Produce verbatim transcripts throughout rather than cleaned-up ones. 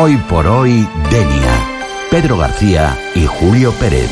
Hoy por hoy, Denia. Pedro García y Julio Pérez.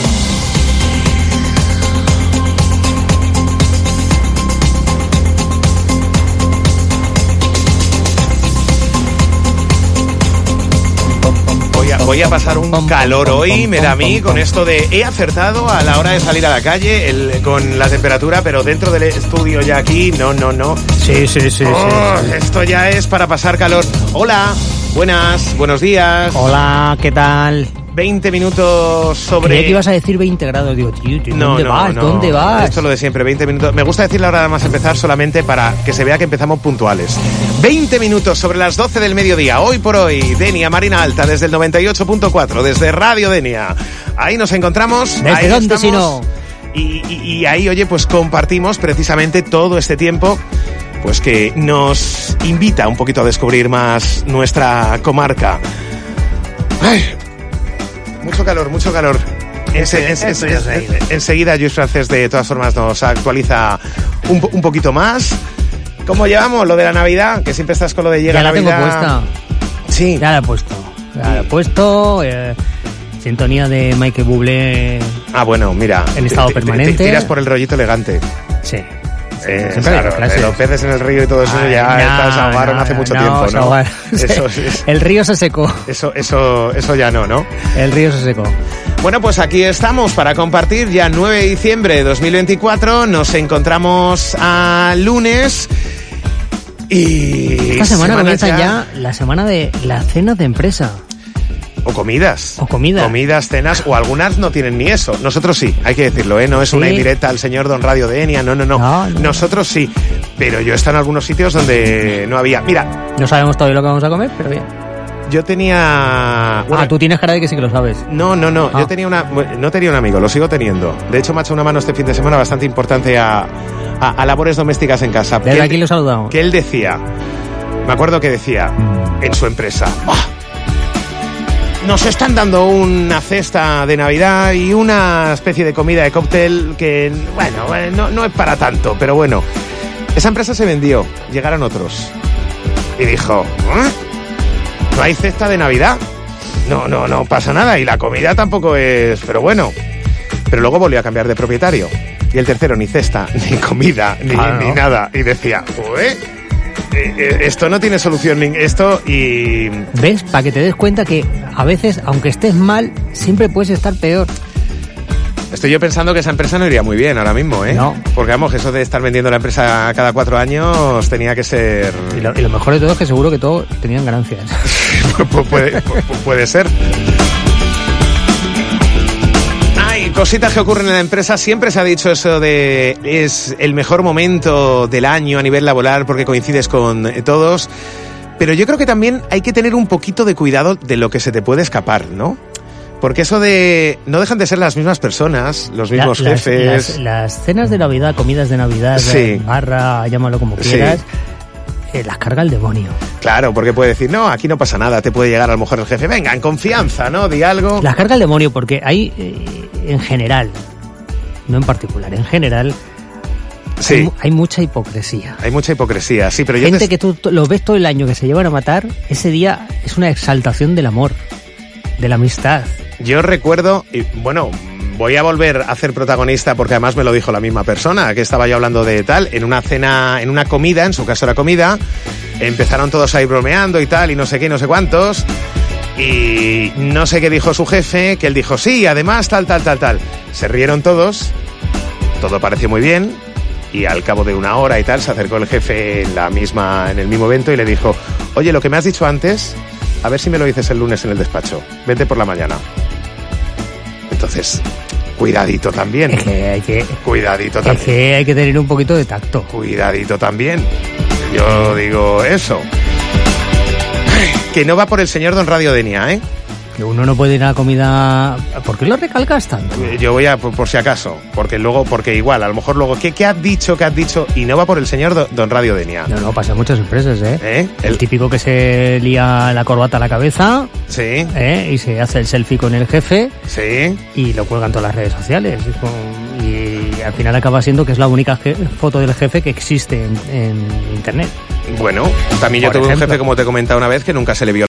Voy a pasar un calor hoy, me da a mí, con esto de he acertado a la hora de salir a la calle el, con la temperatura, pero dentro del estudio ya aquí, no, no, no. Sí, sí, sí, oh, sí, sí. Esto ya es para pasar calor. Hola, buenas, buenos días. Hola, ¿qué tal? veinte minutos sobre... Creía que ibas a decir veinte grados, digo, tío, tío no, ¿dónde no, vas? No. ¿Dónde vas? Esto es lo de siempre, veinte minutos. Me gusta decir la hora de más empezar solamente para que se vea que empezamos puntuales. veinte minutos sobre las doce del mediodía, hoy por hoy, Denia, Marina Alta, desde el noventa y ocho punto cuatro, desde Radio Denia. Ahí nos encontramos. ¿Desde ahí dónde estamos, si no? Y, y, y ahí, oye, pues compartimos precisamente todo este tiempo, pues que nos invita un poquito a descubrir más nuestra comarca. Ay, mucho calor, mucho calor. Ense, en, en, en, enseguida Luis Francés de todas formas nos actualiza un, un poquito más. ¿Cómo llevamos lo de la Navidad? Que siempre estás con lo de llega ya la Navidad. tengo puesta. Sí. Ya la he puesto. Ya la he puesto. Eh, sintonía de Michael Bublé. Ah, bueno, mira. En estado te, permanente. Te, te tiras por el rollito elegante. Sí. Eh, claro, los peces en el río y todo eso. Ay, ya no, se ahogaron no, hace mucho no, tiempo, ¿no? Ahogar. Eso, es, el río se secó. Eso, eso, eso ya no, ¿no? El río se secó. Bueno, pues aquí estamos para compartir ya nueve de diciembre de dos mil veinticuatro. Nos encontramos a lunes. Y esta semana comienza ya... ya la semana de las cenas de empresa. O comidas. O comidas. Comidas, cenas, o algunas no tienen ni eso. Nosotros sí, hay que decirlo, ¿eh? No es sí. una indirecta al señor Don Radio Denia, no, no, no, no. no. Nosotros sí, pero yo he estado en algunos sitios donde no había. Mira. No sabemos todavía lo que vamos a comer, pero bien. Yo tenía... Bueno, ah, tú tienes cara de que sí que lo sabes. No, no, no. Ah. Yo tenía una... No tenía un amigo, lo sigo teniendo. De hecho, me ha hecho una mano este fin de semana bastante importante a, a, a labores domésticas en casa. Desde aquí lo saludamos. Que él decía... Me acuerdo que decía en su empresa... ¡Oh! Nos están dando una cesta de Navidad y una especie de comida de cóctel que, bueno, no, no es para tanto, pero bueno. Esa empresa se vendió, llegaron otros. Y dijo, ¿eh? ¿No hay cesta de Navidad? No, no, no pasa nada. Y la comida tampoco es... Pero bueno. Pero luego volvió a cambiar de propietario. Y el tercero, ni cesta, ni comida, ni, ah, ¿no? ni nada. Y decía, ¿eh? Esto no tiene solución, esto y... ¿Ves? Para que te des cuenta que a veces, aunque estés mal, siempre puedes estar peor. Estoy yo pensando que esa empresa no iría muy bien ahora mismo, ¿eh? No. Porque, vamos, eso de estar vendiendo la empresa cada cuatro años tenía que ser... Y lo, y lo mejor de todo es que seguro que todos tenían ganancias. puede, puede ser. Cositas que ocurren en la empresa. Siempre se ha dicho eso de es el mejor momento del año a nivel laboral porque coincides con todos, pero yo creo que también hay que tener un poquito de cuidado de lo que se te puede escapar, ¿no? Porque eso de... no dejan de ser las mismas personas, los mismos la, jefes... Las, las, las cenas de Navidad, comidas de Navidad, sí. barra, llámalo como quieras... Sí. Las carga el demonio. Claro, porque puede decir, no, aquí no pasa nada, te puede llegar a lo mejor el jefe, venga, en confianza, ¿no? Di algo. Las carga el demonio porque hay, eh, en general, no en particular, en general, sí. hay, hay mucha hipocresía. Hay mucha hipocresía, sí, pero yo... Gente te... que tú los ves todo el año que se llevan a matar, ese día es una exaltación del amor, de la amistad. Yo recuerdo, y bueno... Voy a volver a ser protagonista porque además me lo dijo la misma persona, que estaba yo hablando de tal, en una cena, en una comida, en su caso era comida, empezaron todos ahí bromeando y tal, y no sé qué, no sé cuántos, y no sé qué dijo su jefe, que él dijo, sí, además tal, tal, tal, tal. Se rieron todos, todo pareció muy bien, y al cabo de una hora y tal, se acercó el jefe en la misma, en el mismo evento y le dijo, oye, lo que me has dicho antes, a ver si me lo dices el lunes en el despacho, vente por la mañana. Entonces, cuidadito también. Es que hay que... Cuidadito también. Es que hay que tener un poquito de tacto. Cuidadito también. Yo digo eso. Que no va por el señor Don Radio Denia, ¿eh? Que uno no puede ir a la comida... ¿Por qué lo recalcas tanto? Yo voy a, por, por si acaso, porque luego, porque igual, a lo mejor luego, ¿qué, qué has dicho, qué has dicho? Y no va por el señor Don, don Radio Denia. No, no, pasa en muchas empresas, ¿eh? ¿Eh? El, el típico que se lía la corbata a la cabeza, sí, ¿eh? Y se hace el selfie con el jefe, sí, y lo cuelgan todas las redes sociales. Y, con, y al final acaba siendo que es la única je- foto del jefe que existe en, en internet. Bueno, también yo por tuve ejemplo. un jefe, como te he comentado una vez, que nunca se le vio